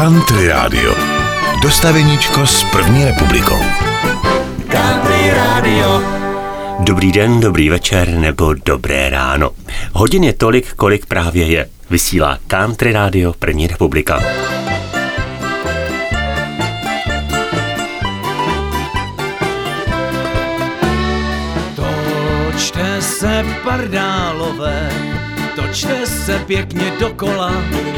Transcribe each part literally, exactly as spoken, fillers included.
Country Radio. Dostaveníčko s první republikou. Country Radio. Dobrý den, dobrý večer nebo dobré ráno. Hodin je tolik, kolik právě je. Vysílá Country Radio První republika. Točte se, pardálové, točte se pěkně dokola.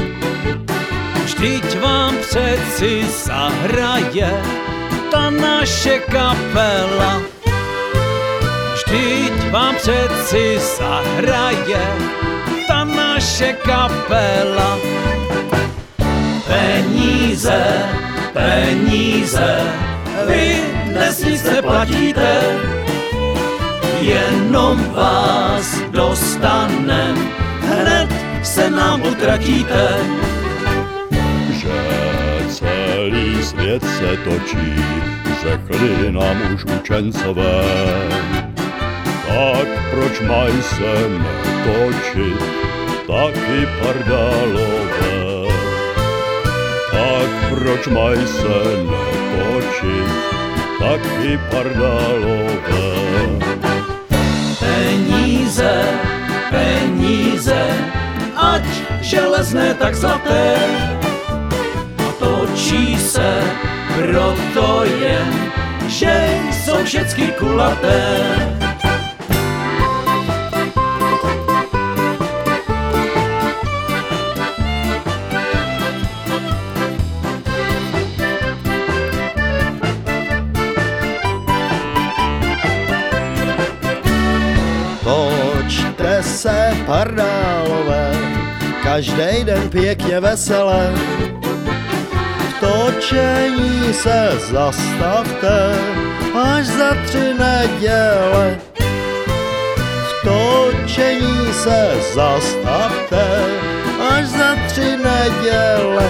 Vždyť vám přeci zahraje ta naše kapela. Vždyť vám přeci zahraje ta naše kapela. Peníze, peníze, vy dnes nic neplatíte, jenom vás dostanem, hned se nám utratíte. Že celý svět se točí, řekli nám už učencové, tak proč mají se netočit taky pardálové? Tak proč mají se netočit taky pardálové? Peníze, peníze, ať železné, tak zlaté, točí se proto jen, že jsou všecky kulaté. Točte se, pardálové, každej den pěkně veselé. V točení se zastavte až za tři neděle. V točení se zastavte až za tři neděle.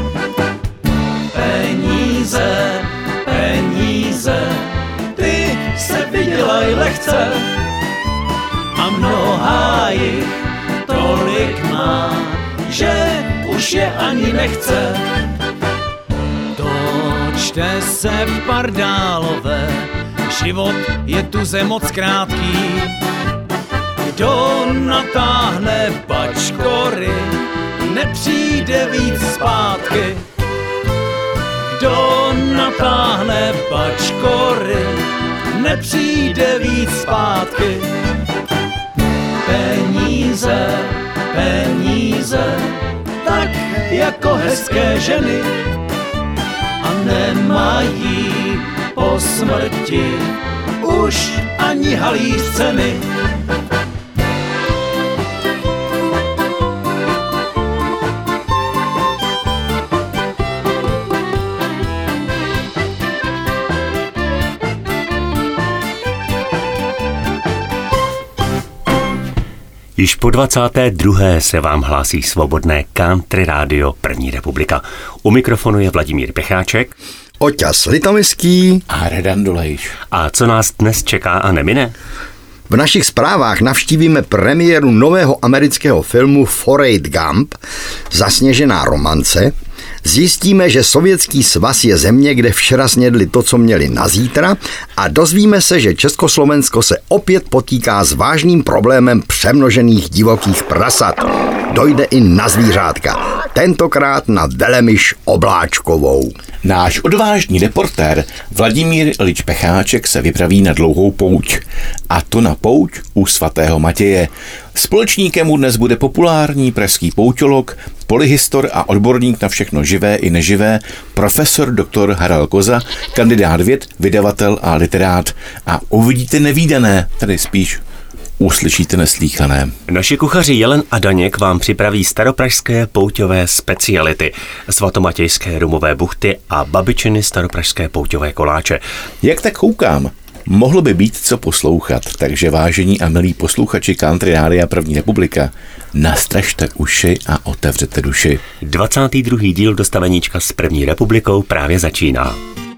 Peníze, peníze, ty se vydělaj lehce a mnohá jich tolik má, že už je ani nechce. Točte se, pardálové, život je tuze moc krátký. Kdo natáhne bačkory, nepřijde víc zpátky. Kdo natáhne bačkory, nepřijde víc zpátky. Peníze, peníze, tak jako hezké ženy, a nemají po smrti už ani halíř ceny. Již po dvacáté druhé se vám hlásí svobodné Country Radio První republika. U mikrofonu je Vladimír Pecháček, Oťas Litomyský a Redan Dolejš. A co nás dnes čeká a nemine? V našich zprávách navštívíme premiéru nového amerického filmu Forrest Gump, zasněžená romance. Zjistíme, že Sovětský svaz je země, kde včera snědli to, co měli na zítra, a dozvíme se, že Československo se opět potýká s vážným problémem přemnožených divokých prasat. Dojde i na zvířátka, tentokrát na velemyš obláčkovou. Náš odvážný reportér Vladimír Lič Pecháček se vypraví na dlouhou pouť. A to na pouť u svatého Matěje. Společníkem mu dnes bude populární pražský pouťolog, polyhistor a odborník na všechno živé i neživé, profesor doktor Harald Koza, kandidát věd, vydavatel a literát. A uvidíte nevídané, tedy spíš uslyšíte neslýchané. Naši kuchaři Jelen a Daněk vám připraví staropražské pouťové speciality, svatomatějské rumové buchty a babičiny staropražské pouťové koláče. Jak tak koukám, mohlo by být co poslouchat, takže vážení a milí posluchači Country Rádia První republika, nastražte uši a otevřete duši. dvacátý druhý díl Dostaveníčka s První republikou právě začíná.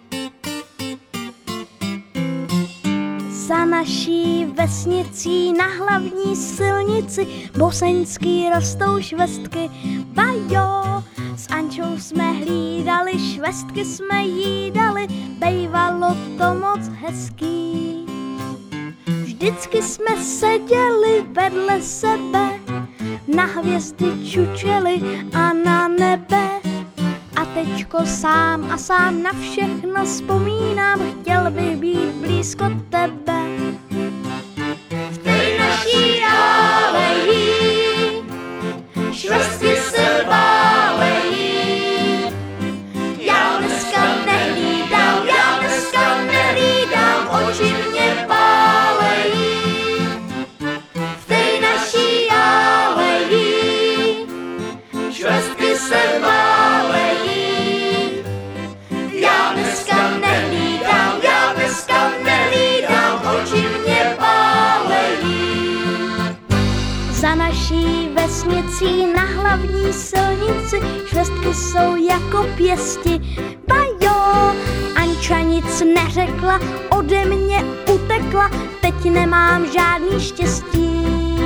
Za naší vesnicí na hlavní silnici boseňský rostou švestky. Bajo, s Ančou jsme hlídali měli, švestky jsme jídali, bejvalo to moc hezký. Vždycky jsme seděli vedle sebe, na hvězdy čučeli a na nebe. A teďko sám a sám na všechno vzpomínám, chtěl bych být blízko tebe. V té naší aleji švestky se válejí. Já dneska nehlídám, já dneska nehlídám, oči mě pálejí. V té naší aleji švestky se válejí. Já dneska nehlídám, já dneska nehlídám, oči mě pálejí. Za naší vesnicí na hlavní silnici švestky jsou jako pěsti. Ba jo, Anča nic neřekla, ode mě utekla, teď nemám žádný štěstí.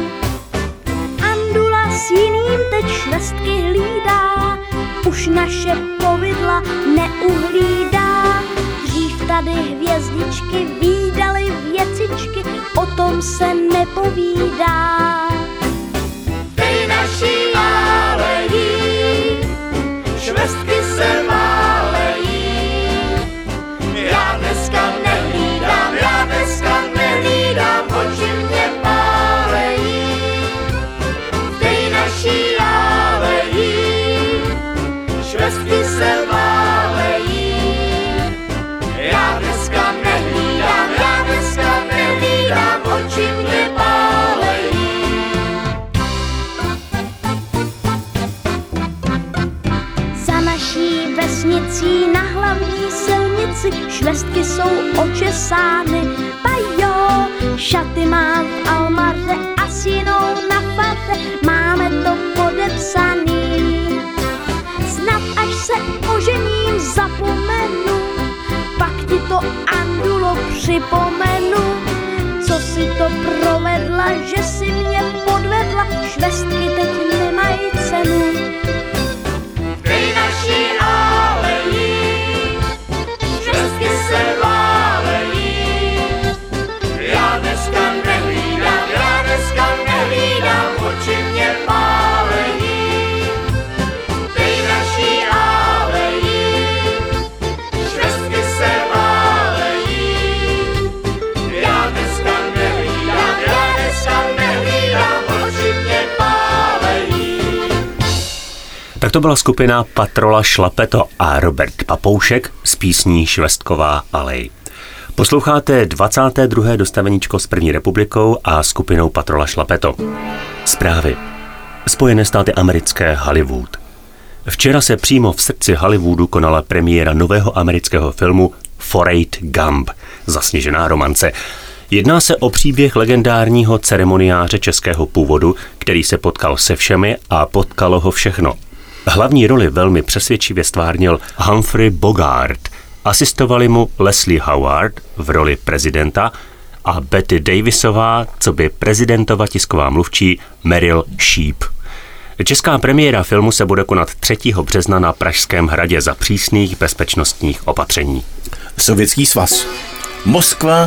Andula s jiným teď švestky hlídá, už naše povidla neuhlídá. Dřív tady hvězdičky vídaly věcičky, o tom se nepovídá. Ty naší alejí švestky se válejí. Já dneska nehlídám, já dneska nehlídám, oči mě pálejí. Ty naší alejí švestky se válejí. Já dneska nehlídám, já dneska nehlídám, oči mě pálejí. Za naší vesnicí na hlavní silnici švestky jsou očesány. Ba jo, šaty mám v almaře a s jinou na faře máme to podepsaný. Snad až se ožením zapomenu, pak ti to, Andulo, připomenu. Co si to provedla, že si mě podvedla, švestky teď nemají cenu. Ty naší alejí švestky se válejí. Já dneska nehlídám, já dneska nehlídám, oči mě pálejí. Ty naší alejí švestky se válejí. Já dneska nehlídám, já dneska nehlídám, oči mě pálejí. Tak to byla skupina Patrola Šlapeto a Robert Papoušek z písní Švestková alej. Posloucháte dvacáté druhé dostaveníčko s první republikou a skupinou Patrola Šlapeto. Zprávy. Spojené státy americké, Hollywood. Včera se přímo v srdci Hollywoodu konala premiéra nového amerického filmu Forrest Gump, zasněžená romance. Jedná se o příběh legendárního ceremoniáře českého původu, který se potkal se všemi a potkalo ho všechno. Hlavní roli velmi přesvědčivě stvárnil Humphrey Bogart, asistovali mu Leslie Howard v roli prezidenta a Betty Davisová, coby prezidentova tisková mluvčí Meryl Sheep. Česká premiéra filmu se bude konat třetího března na Pražském hradě za přísných bezpečnostních opatření. Sovětský svaz. Moskva,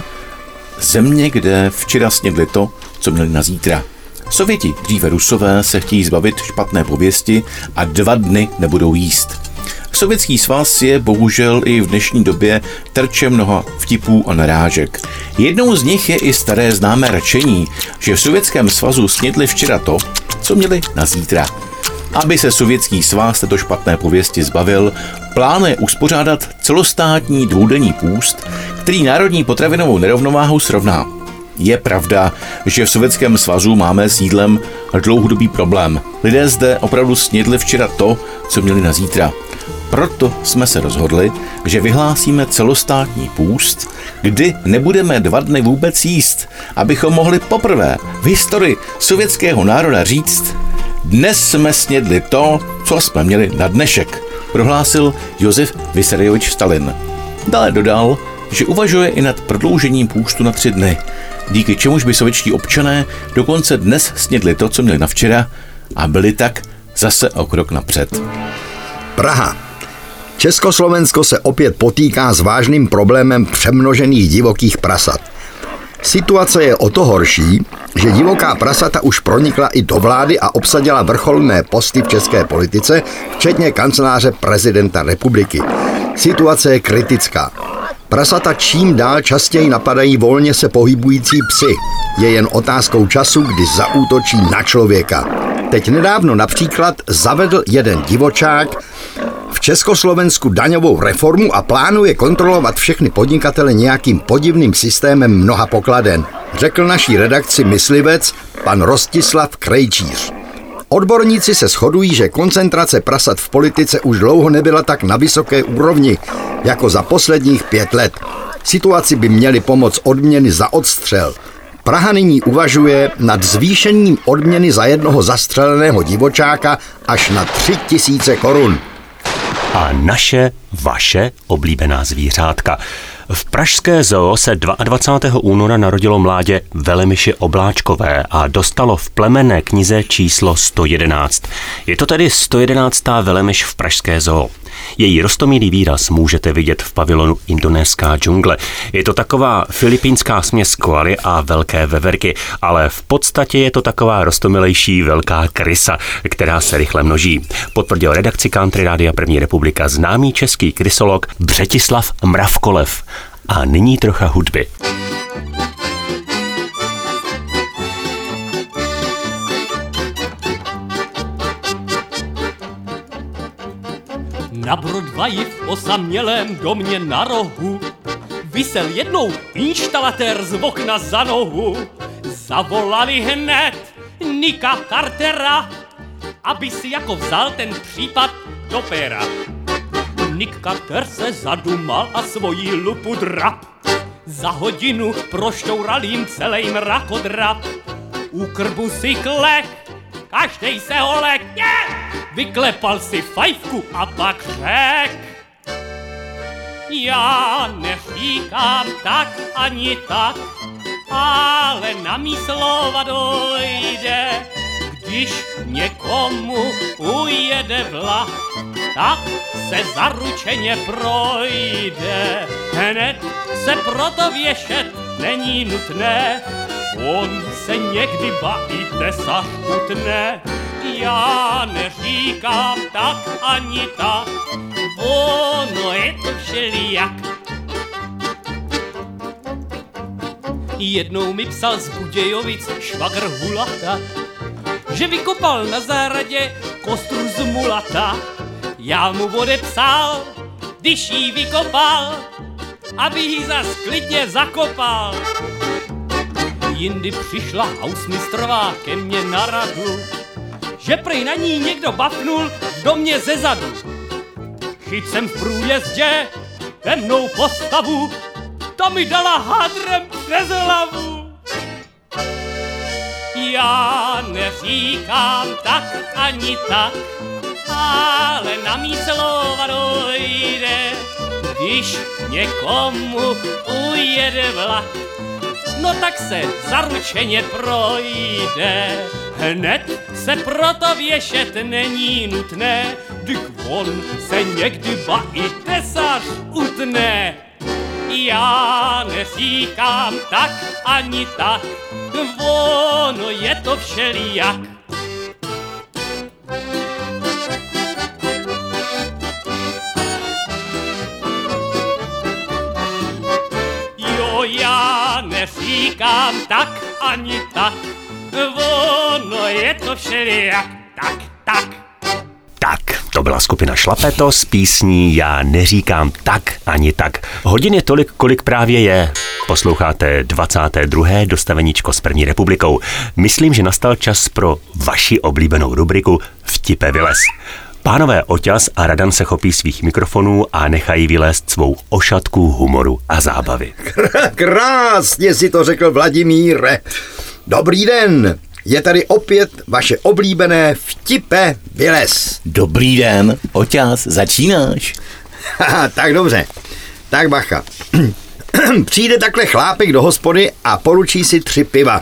země, kde včera snědli to, co měli na zítra. Sověti, dříve Rusové, se chtějí zbavit špatné pověsti a dva dny nebudou jíst. Sovětský svaz je bohužel i v dnešní době terčem mnoha vtipů a narážek. Jednou z nich je i staré známé rčení, že v Sovětském svazu snědli včera to, co měli na zítra. Aby se Sovětský svaz této špatné pověsti zbavil, plánuje uspořádat celostátní dvoudenní půst, který národní potravinovou nerovnováhu srovná. Je pravda, že v Sovětském svazu máme s jídlem dlouhodobý problém. Lidé zde opravdu snědli včera to, co měli na zítra. Proto jsme se rozhodli, že vyhlásíme celostátní půst, kdy nebudeme dva dny vůbec jíst, abychom mohli poprvé v historii sovětského národa říct: dnes jsme snědli to, co jsme měli na dnešek, prohlásil Josef Vissarionovič Stalin. Dále dodal, že uvažuje i nad prodloužením půstu na tři dny, díky čemuž by sovětští občané dokonce dnes snědli to, co měli na včera, a byli tak zase o krok napřed. Praha. Československo se opět potýká s vážným problémem přemnožených divokých prasat. Situace je o to horší, že divoká prasata už pronikla i do vlády a obsadila vrcholné posty v české politice, včetně kanceláře prezidenta republiky. Situace je kritická. Prasata čím dál častěji napadají volně se pohybující psy. Je jen otázkou času, kdy zaútočí na člověka. Teď nedávno například zavedl jeden divočák v Československu daňovou reformu a plánuje kontrolovat všechny podnikatele nějakým podivným systémem mnoha pokladen, řekl naší redakci myslivec pan Rostislav Krejčíř. Odborníci se shodují, že koncentrace prasat v politice už dlouho nebyla tak na vysoké úrovni jako za posledních pět let. Situaci by měly pomoct odměny za odstřel. Praha nyní uvažuje nad zvýšením odměny za jednoho zastřeleného divočáka až na tři tisíce korun. A naše, vaše oblíbená zvířátka. V pražské zoo se dvacátého druhého února narodilo mládě Velemiše Obláčkové a dostalo v plemenné knize číslo sto jedenáct. Je to tedy sto jedenáctá Velemiš v pražské zoo. Její roztomilý výraz můžete vidět v pavilonu Indonéská džungle. Je to taková filipínská směs koaly a velké veverky, ale v podstatě je to taková roztomilejší velká krysa, která se rychle množí. Potvrdil redakci Country Rádia První republika známý český krysolog Břetislav Mravkolev. A nyní trocha hudby. Na Broadwayi v osamělém domě na rohu visel jednou inštalatér z okna za nohu. Zavolali hned Nicka Cartera, aby si jako vzal ten případ do pera. Nick Carter se zadumal a svoji lupu drap. Za hodinu proštoural jim celý mrakodrap. U krbu si klek, každej se holek, yeah! Vyklepal si fajfku a pak řek: já neříkám tak ani tak, ale na mý slova dojde. Když někomu ujede vlak, tak se zaručeně projde. Hned se proto věšet není nutné, on se někdy ba i tesař utne. Já neříkám tak ani tak, ono je to všelijak. Jednou mi psal z Budějovic švagr Hulata, že vykopal na zahradě kostru z mulata. Já mu odepsal, když jí vykopal, aby ji zas klidně zakopal. Jindy přišla hausmistrová ke mně na radu, že prej na ní někdo bafnul v domě ze zadu. Chyt jsem v průjezdě temnou postavu, ta mi dala hadrem přes hlavu. Já neříkám tak ani tak, ale na mý slova dojde. Když někomu ujede vlak, no tak se zaručeně projde. Hned se proto věšet není nutné, dyk on se někdy ba i tesař utne. Já neříkám tak ani tak, ono je to všelijak. Jo, já neříkám tak ani tak, ono je to všelijak. Tak, tak. Tak, to byla skupina Šlapeto s písní Já neříkám tak ani tak. Hodin je tolik, kolik právě je. Posloucháte dvacáté druhé dostaveníčko s První republikou. Myslím, že nastal čas pro vaši oblíbenou rubriku Vtipe vylez. Pánové Oťas a Radan se chopí svých mikrofonů a nechají vylézt svou ošatku humoru a zábavy. Krásně si to řekl, Vladimíre. Dobrý den. Je tady opět vaše oblíbené Vtipe vylez. Dobrý den, Oťas, začínáš? Haha, tak dobře. Tak bacha. Přijde takhle chlápek do hospody a poručí si tři piva.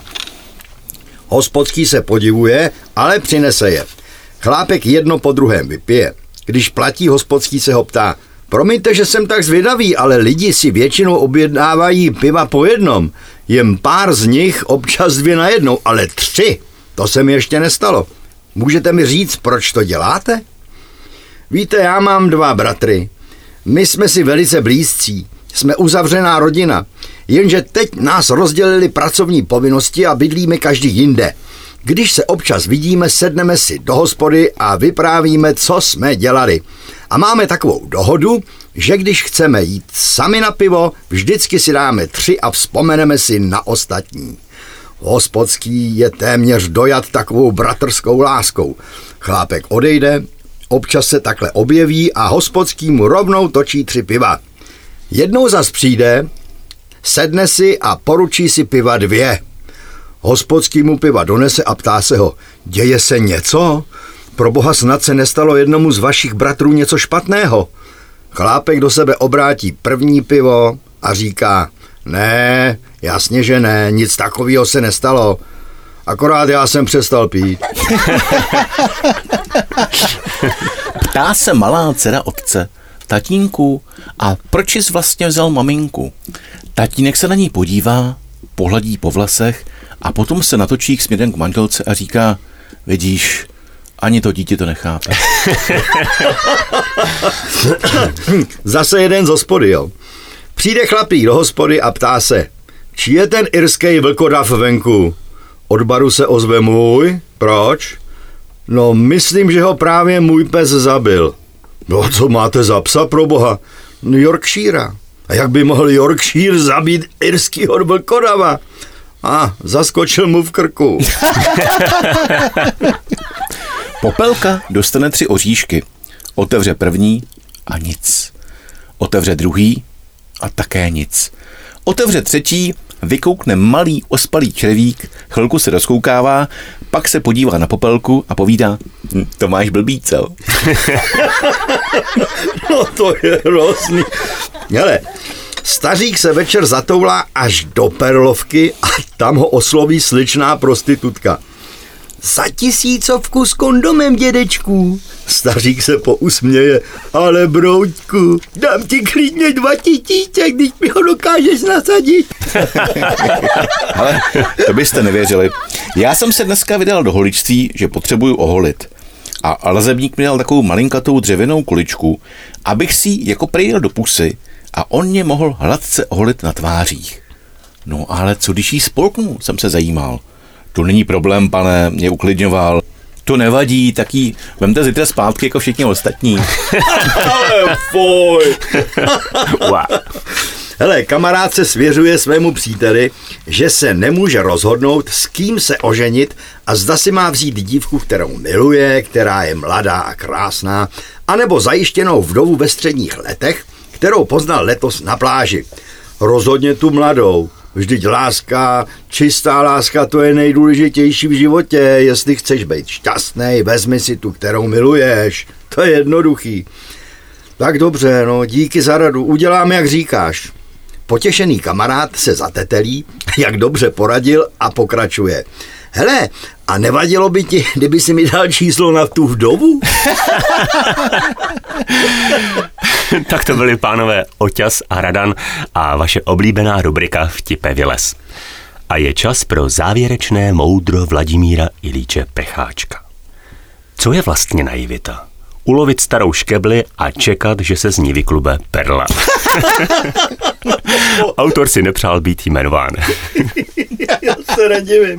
Hospodský se podivuje, ale přinese je. Chlápek jedno po druhém vypije. Když platí hospodský, se ho ptá: promiňte, že jsem tak zvědavý, ale lidi si většinou objednávají piva po jednom. Jen pár z nich, občas dvě na jednou, ale tři. To se mi ještě nestalo. Můžete mi říct, proč to děláte? Víte, já mám dva bratry. My jsme si velice blízcí. Jsme uzavřená rodina. Jenže teď nás rozdělili pracovní povinnosti a bydlíme každý jinde. Když se občas vidíme, sedneme si do hospody a vyprávíme, co jsme dělali. A máme takovou dohodu, že když chceme jít sami na pivo, vždycky si dáme tři a vzpomeneme si na ostatní. Hospodský je téměř dojat takovou bratrskou láskou. Chlápek odejde, občas se takhle objeví a hospodský mu rovnou točí tři piva. Jednou zas přijde, sedne si a poručí si piva dvě. Hospodský mu piva donese a ptá se ho: děje se něco? Proboha, snad se nestalo jednomu z vašich bratrů něco špatného? Chlápek do sebe obrátí první pivo a říká: ne, jasně, že ne, nic takového se nestalo. Akorát já jsem přestal pít. Ptá se malá dcera otce: tatínku, a proč jsi vlastně vzal maminku? Tatínek se na ní podívá, pohladí po vlasech a potom se natočí k směrem k manželce a říká: vidíš, ani to dítě to nechápe. Zase jeden z hospody, jo. Přijde chlapík do hospody a ptá se: čí je ten irský vlkodav venku? Od baru se ozve můj. Proč? No, myslím, že ho právě můj pes zabil. No, co máte za psa, proboha? Yorkshira. A jak by mohl Yorkshire zabít irskýho vlkodava? A, zaskočil mu v krku. Popelka dostane tři oříšky. Otevře první a nic. Otevře druhý a také nic. Otevře třetí, vykoukne malý ospalý červík, chvilku se rozkoukává, pak se podívá na Popelku a povídá: hm, to máš blbý, co? No to je hrozný. Hele, stařík se večer zatoulá až do Perlovky a tam ho osloví sličná prostitutka. Za tisícovku s kondomem, dědečku. Stařík se pousměje: ale brouďku, dám ti klidně dva tisíce, když mi ho dokážeš nasadit. Ale to byste nevěřili. Já jsem se dneska vydal do holičství, že potřebuju oholit. A lazebník mi dal takovou malinkatou dřevěnou kuličku, abych si ji jako prejel do pusy a on mě mohl hladce oholit na tvářích. No ale co když jí spolknu, jsem se zajímal. To není problém, pane, mě uklidňoval. To nevadí, tak jí vemte zítra zpátky jako všichni ostatní. Ale fuj. Hele, kamarád se svěřuje svému příteli, že se nemůže rozhodnout, s kým se oženit a zda si má vzít dívku, kterou miluje, která je mladá a krásná, anebo zajištěnou vdovu ve středních letech, kterou poznal letos na pláži. Rozhodně tu mladou. Vždyť láska, čistá láska, to je nejdůležitější v životě. Jestli chceš být šťastný, vezmi si tu, kterou miluješ. To je jednoduchý. Tak dobře, no, díky za radu, uděláme, jak říkáš. Potěšený kamarád se zatetelí, jak dobře poradil, a pokračuje: hele, a nevadilo by ti, kdyby si mi dal číslo na tu vdovu? Tak to byli pánové Oťas a Radan a vaše oblíbená rubrika Vtipe vylez. A je čas pro závěrečné moudro Vladimíra Ilíče Pecháčka. Co je vlastně naivita? Ulovit starou škebli a čekat, že se z ní vyklube perla. Autor si nepřál být jmenován. Já se nedivím.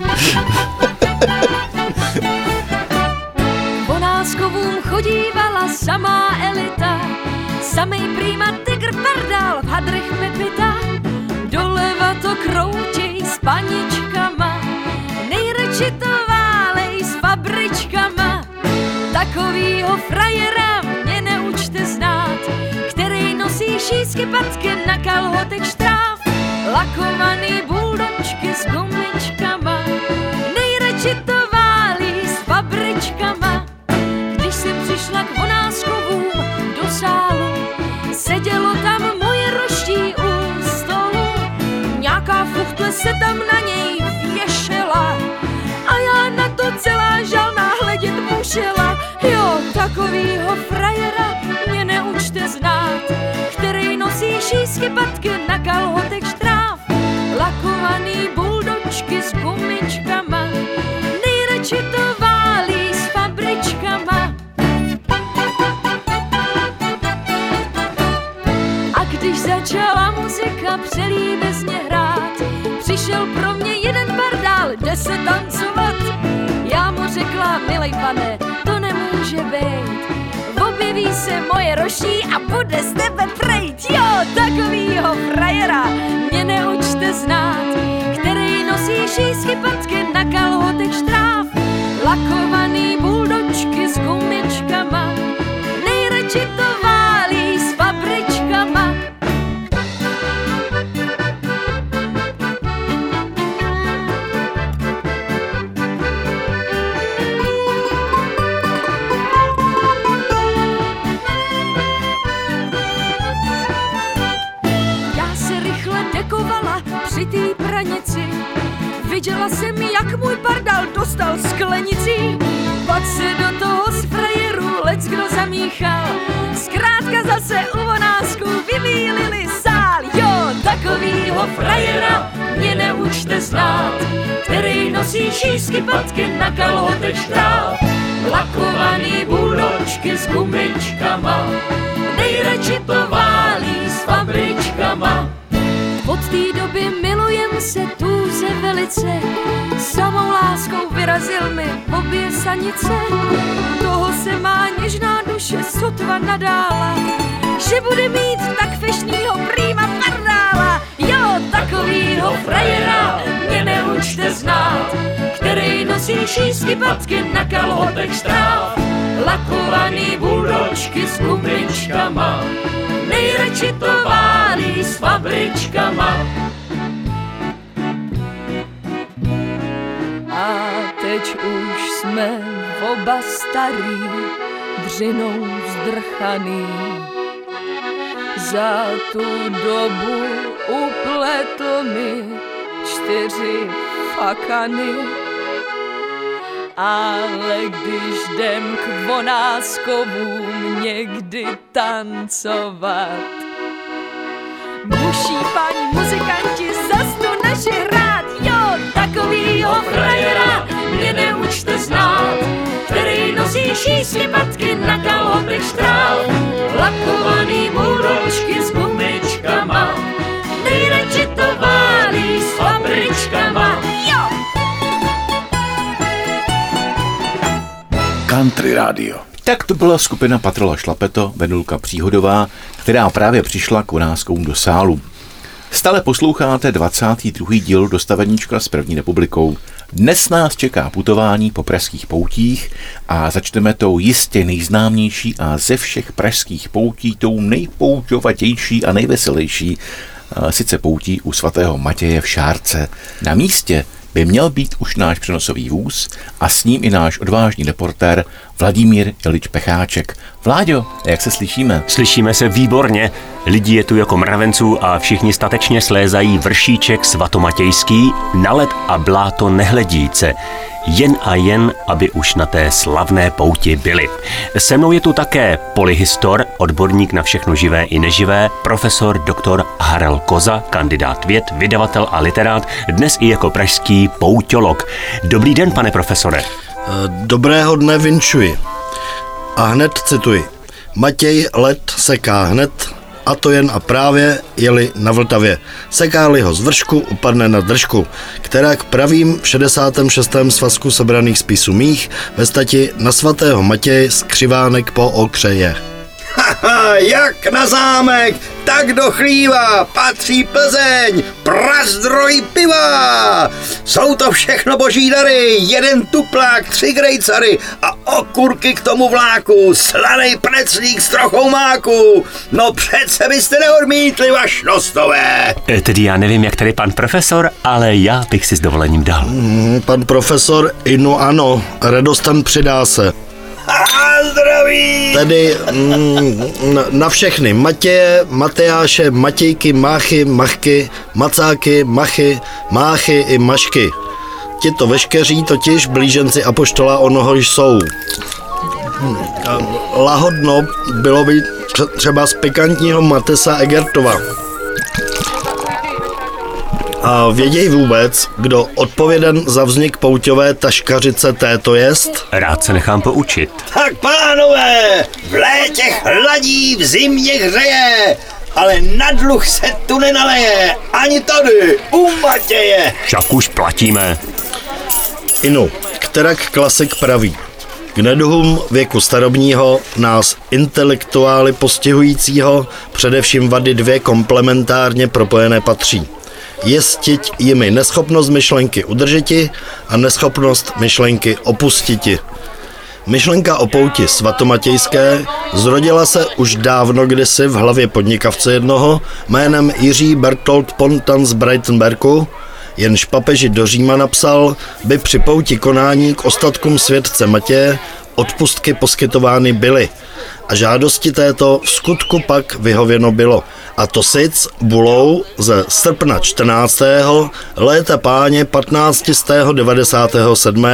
Po Náskovům chodívala samá elita, samej prýma tygr pardál v hadrech Pepita. Doleva to kroutěj s paničkama, nejradši to válej s fabričkama. Takovýho frajera mě neučte znát, který nosí šíjsky patky na kalhotech štráv, lakovaný buldočky s gumičkama, nejradši to válí s fabričkama. Když jsem přišla k Vonáskovům do sálu, sedělo tam moje roští u stolu, nějaká fuchtle se tam na něj věšela a já na to celá žalná hledět musela. Jo, takovýho frajera chtěla přelíbezně hrát. Přišel pro mě jeden pardál, jde se tancovat. Já mu řekla, milej pane, to nemůže být. Objeví se moje roší a bude z tebe prejt. Jo, takovýho frajera mě neučte znát, který nosí šíjsky patky na kalhotech štráv, lakovaný buldočky s gumičkama, nejradši to válí s fabričkama. Při té pranici viděla jsem, jak můj pardál dostal sklenici. Pak se do toho z frajerů leckdo zamíchal. Zkrátka zase u vonásku vybílili sál. Jo, takovýho frajera mě neučte znát, který nosí šíjsky patky na kalhotech štráv, lakovaný buldočky s gumičkama, nejradši to válí s fabričkama. Od té doby milujem se tuze velice, samou láskou vyrazil mi obě sanice. Toho se má něžná duše sotva nadála, že bude mít tak fešnýho prýma pardála. Jo, takovýho frajera mě neučte znát, který nosí šíjsky patky na kalhotech štráv, lakovaný buldočky s gumičkama, nejradši to válí s fabričkama. A teď už jsme oba starý, dřinou zdrchaný. Za tu dobu upletl mi čtyři fakany. Ale když jdem k vonáskovům někdy tancovat, buší paní muzikanti zas tu naši hrát. Jo, takovýho frajera mě neučte znát, který nosí šíjsky patky na kalhotech štráv, lakovaný buldočky s gumičkama, nejradši to válí s fabričkama. Jo! Country Radio. Tak to byla skupina Patrola Šlapeto, Venulka Příhodová, která právě přišla k vonáskovům do sálu. Stále posloucháte dvacátý druhý díl Dostaveníčka s první republikou. Dnes nás čeká putování po pražských poutích a začneme tou jistě nejznámější a ze všech pražských poutí tou nejpouťovatější a nejveselější, sice poutí u svatého Matěje v Šárce. Na místě by měl být už náš přenosový vůz a s ním i náš odvážný reportér Vladimír Ilič Pecháček. Vláďo, jak se slyšíme? Slyšíme se výborně. Lidí je tu jako mravenců a všichni statečně slézají vršíček svatomatějský na led a bláto nehledíce. Jen a jen, aby už na té slavné pouti byli. Se mnou je tu také polyhistor, odborník na všechno živé i neživé, profesor doktor Harel Koza, kandidát věd, vydavatel a literát, dnes i jako pražský pouťolog. Dobrý den, pane profesore. Dobrého dne vinčuji. A hned cituji. Matěj led seká hned, a to jen a právě jeli na Vltavě. Seká-li ho z vršku, upadne na držku, která k pravým v šedesátém šestém svazku sebraných spisů mých ve stati na svatého Matěje skřivánek po okřeje. Haha, jak na zámek, tak do chlíva patří Plzeň, prazdroj piva. Jsou to všechno boží dary, jeden tuplák, tři grejcary a okurky k tomu vláku, slanej preclík s trochou máku. No přece byste neodmítli, vašnostové. E, tedy já nevím, jak tady pan profesor, ale já bych si s dovolením dal. Mm, pan profesor, inu ano, radostem přidá se. A zdraví! Tedy mm, na všechny Matěje, Matejáše, Matějky, Máchy, Machky, Macáky, Machy, Máchy i Mašky. Tito veškeří totiž blíženci apoštola onoho jsou. Lahodno bylo by třeba z pikantního Matesa Egertova. A věděj vůbec, kdo odpověden za vznik pouťové taškařice této jest? Rád se nechám poučit. Tak pánové, v létě chladí, v zimě hřeje. ale na dluh se tu nenaleje. Ani tady, u Matěje. Však už platíme. Inu, kterak klasik praví. K neduhům věku starobního nás intelektuály postihujícího především vady dvě komplementárně propojené patří. Jestiť jimi neschopnost myšlenky udržeti a neschopnost myšlenky opustiti. Myšlenka o pouti svatomatějské zrodila se už dávno kdysi v hlavě podnikavce jednoho jménem Jiří Bertolt Pontan z Breitenbergu, jenž papeži do Říma napsal, by při pouti konání k ostatkům světce Matěje odpustky poskytovány byly a žádosti této v skutku pak vyhověno bylo. A to sic bulou ze srpna čtrnáctého léta páně patnáct set devadesát sedm.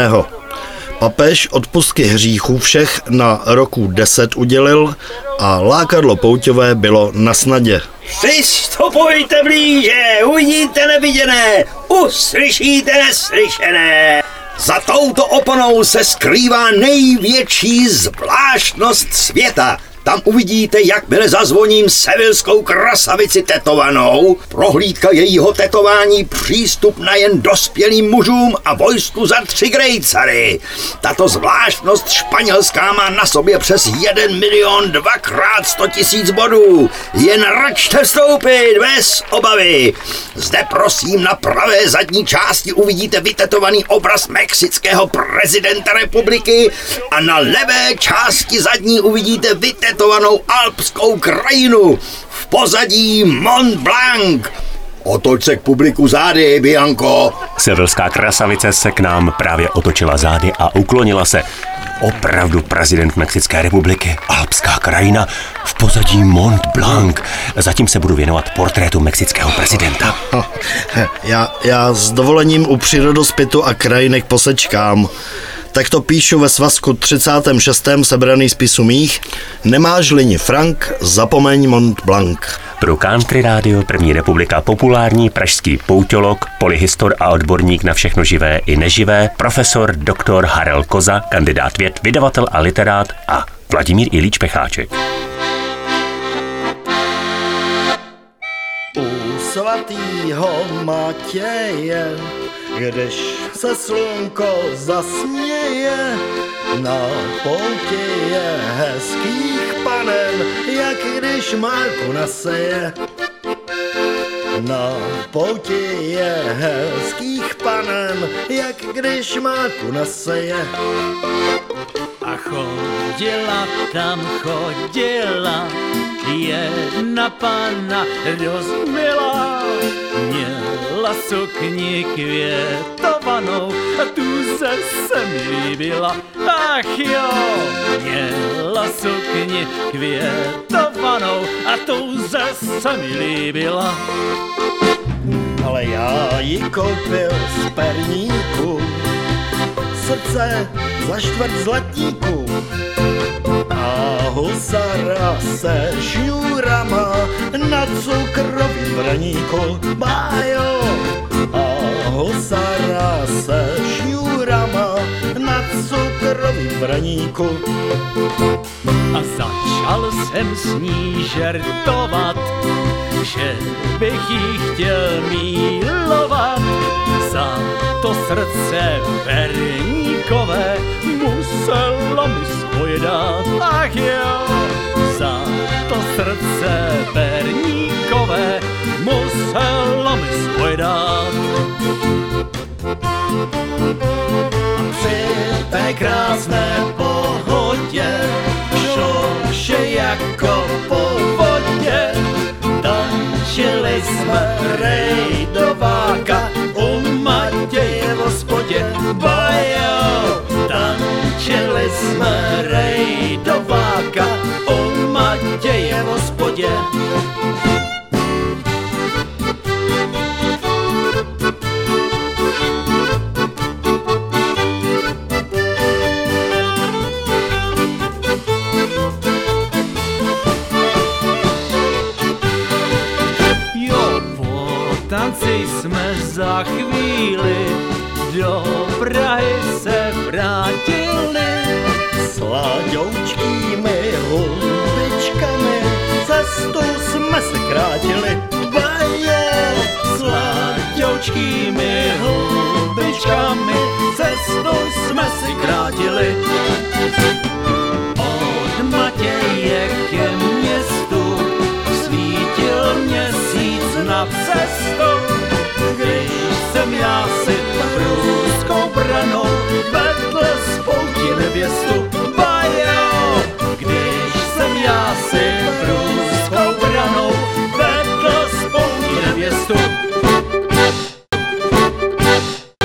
Papež odpustky hříchů všech na roku deset udělil a lákadlo pouťové bylo na snadě. Přistupujte blíže, uvidíte neviděné, uslyšíte neslyšené. Za touto oponou se skrývá největší zvláštnost světa. Tam uvidíte, jakmile zazvoním sevilskou krasavici tetovanou, prohlídka jejího tetování, přístup na jen dospělým mužům a vojsku za tři grejcary. Tato zvláštnost španělská má na sobě přes jeden milion dvakrát sto tisíc bodů. Jen račte vstoupit bez obavy. Zde prosím na pravé zadní části uvidíte vytetovaný obraz mexického prezidenta republiky a na levé části zadní uvidíte vytetovaný tetovanou alpskou krajinu, v pozadí Mont Blanc. Otoč se k publiku zády, Bianco. Sevilská krasavice se k nám právě otočila zády a uklonila se. Opravdu prezident Mexické republiky, alpská krajina, v pozadí Mont Blanc. Zatím se budu věnovat portrétu mexického prezidenta. Já, já s dovolením u přírodospětu a krajinek posečkám. Tak to píšu ve svazku třicátém šestém sebraný spisu mých. Nemáš lini frank, zapomeň Mont Blanc. Pro Country Radio První republika populární pražský pouťolog, polyhistor a odborník na všechno živé i neživé, profesor doktor Harel Koza, kandidát věd, vydavatel a literát a Vladimír Ilíč Pecháček. U svatýho Matěje, když se slunko zasměje, na pouti je hezkých panen, jak když máku naseje. Na pouti je hezkých panen, jak když máku naseje. A chodila tam, chodila jedna panna rozmilá, měla sukni květovanou a tu se se mi líbila. Ach jo, měla sukni květovanou a tu se se mi líbila. Ale já ji koupil z perníku, srdce za čtvrt zlatíku a husara se šňůrama na cukrovým vraníku. Bájo, a husara se šňůrama na cukrovým vraníku. A začal jsem s ní žertovat, že bych jí chtěl milovat. Za to srdce perníkové musela mi svoje dát. Ach jo, za to srdce perníkové musela mi svoje dát. A při té krásné pohodě šlo vše jako po vodě. Tančili jsme rejdováka u Matěje v hospodě. Bajo, tančili jsme rejdováka u Matěje v hospodě. Tanci jsme za chvíli do Prahy se vrátili. S láďoučkými hubičkami cestu jsme se krátili. Baje s láťoučkými houbičkami, cestou jsme si krátili.